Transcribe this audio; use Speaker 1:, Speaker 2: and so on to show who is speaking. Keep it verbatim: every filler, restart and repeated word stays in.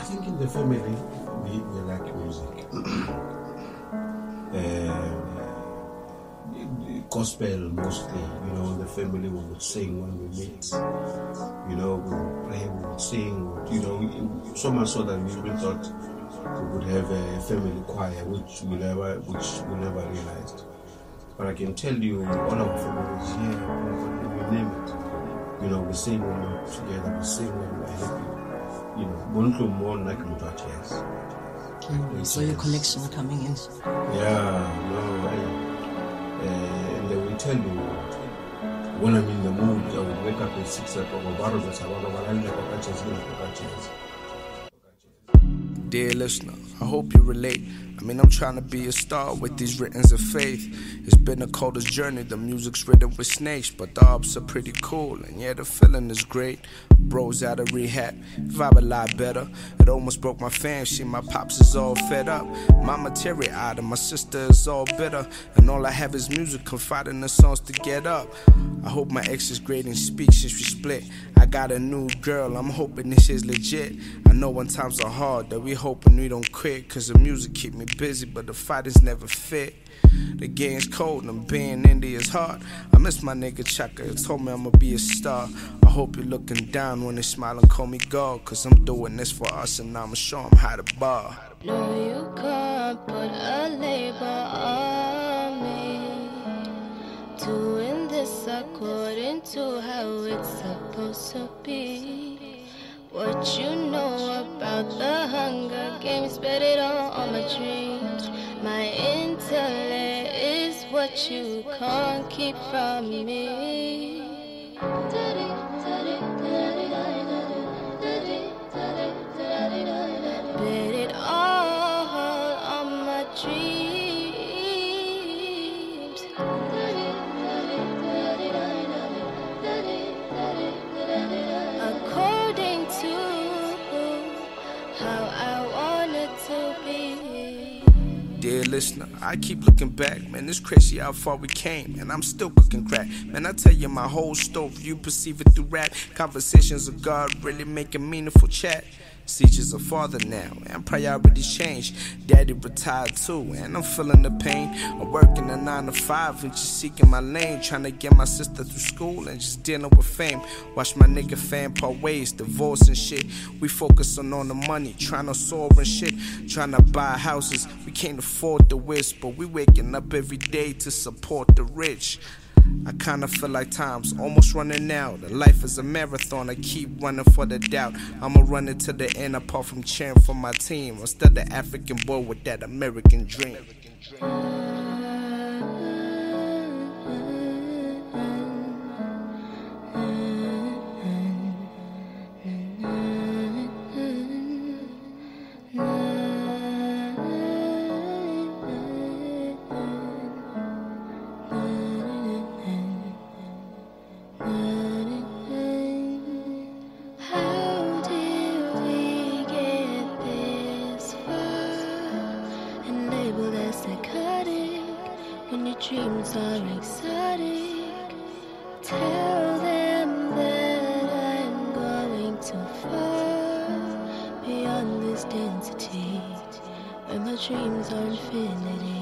Speaker 1: think in the family we, we like music. um, gospel mostly, you know, the family we would sing when we meet, you know, we would pray, we would sing, you know, so much so that we even thought we would have a family choir, which we never, which we never realized. But I can tell you, all our families here, we name it, you know, we sing when we're together, we sing when we're happy, you know, Bonto more like Mutachias.
Speaker 2: Mm, so your connection coming in.
Speaker 1: Yeah, no, I, uh, and they will tell you when I'm in the mood, I will wake up at six o'clock.
Speaker 3: Dear listener, I hope you relate. I mean, I'm trying to be a star with these writtens of faith. It's been the coldest journey, the music's written with snakes, but the ops are pretty cool, and yeah, the feeling is great. Bros out of rehab, vibe a lot better. It almost broke my fam, see my pops is all fed up. Mama teary eyed and my sister is all bitter, and all I have is music, confiding the songs to get up. I hope my ex is great and speaks since we split. I got a new girl, I'm hoping this is legit. I know when times are hard that we hoping we don't quit, cause the music keep me busy, but the fight is never fit. The game's cold and being indie is hard. I miss my nigga Chaka, he told me I'ma be a star. I hope you're looking down when they smile and call me God, cause I'm doing this for us and I'ma show them how to bar.
Speaker 4: No, you can't put a label on me. Doing this according to how it's supposed to be. What you know about the Hunger Games, spit it all on my dreams. My intellect is what you can't keep from me. Bet it all on my dreams. According to how I want it to be.
Speaker 3: Dear listener, I keep looking back, man, it's crazy how far we came, and I'm still cooking crack. Man, I tell you my whole story, you perceive it through rap. Conversations of God really making meaningful chat. Cee's a father now, and priorities change. Daddy retired too, and I'm feeling the pain. I'm working a nine to five and just seeking my lane, trying to get my sister through school and just dealing with fame. Watch my nigga fam part ways, divorce and shit. We focusing on the money, trying to soar and shit, trying to buy houses. We can't afford the whisk, but we waking up every day to support the rich. I kinda feel like time's almost running out. Life is a marathon, I keep running for the doubt. I'ma run it to the end apart from cheering for my team. I'm still the African boy with that American dream.
Speaker 4: Dreams are exotic. Tell them that I'm going too far beyond this density, where my dreams are infinity.